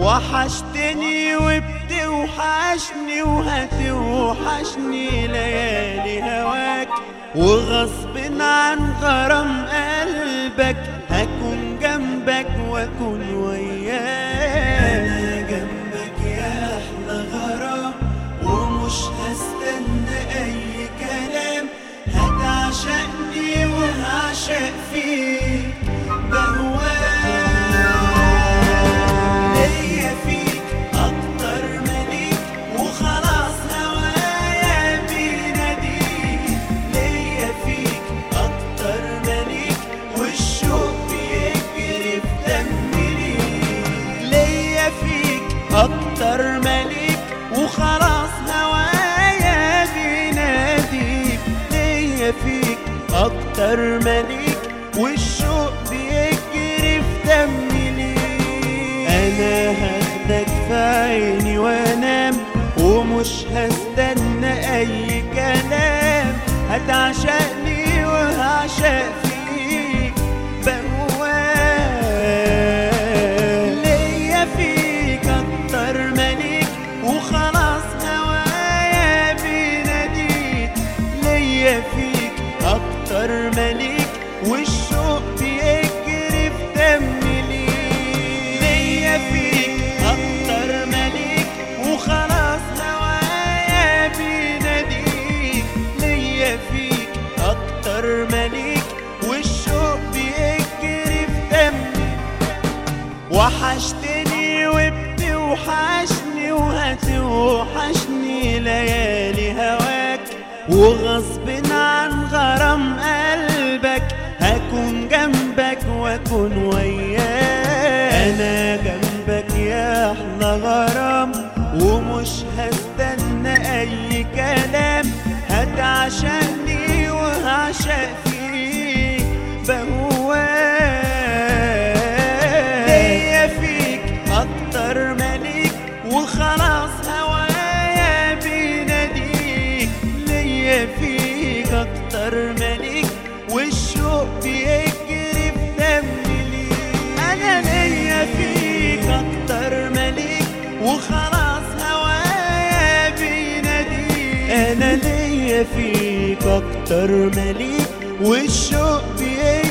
وحشتني وبتوحشني وهتوحشني ليالي هواك، وغصب عن غرام قلبك هكون جنبك واكون وياك. انا جنبك يا احلى غرام ومش هستنى اي كلام، هتعشقني وهعشق فيك بهواك. ليا فيك اكتر مليك وخلاص هوايا بيناديك، ليا فيك اكتر مليك والشوق بيجري في دمي ليك، ليا فيك اكتر مليك وخلاص هوايا بيناديك، ليا فيك اكتر مليك والشوق بيجري في دمي ليك. انا هاخدك في عيني وانام ومش هستنى اي كلام، هتعشقني وهعشق فيك بهواك. ليا فيك اكتر مليك وخلاص هوايا بيناديك، ليا فيك اكتر مليك والشوق بيجري في دمي ليك، ليا فيك اكتر مليك وخلاص هوايا بيناديك، ليا فيك اكتر مليك والشوق بيجري في دمي. وحشتني وبتوحشني وهتوحشني ليالي هواك، وغصب عن غرام قلبك هكون جنبك واكون وياك. انا جنبك يا احلى غرام ومش هستنى اي كلام، هتعشقني وهعشق فيك بهواك. ليا فيك اكتر مليك وخلاص هوايا بيناديك، ليا فيك اكتر مليك والشوق بيجري في دمي ليك. انا ليا فيك اكتر مليك وخلاص هوايا بيناديك، انا ليا فيك اكتر مليك والشوق بيجري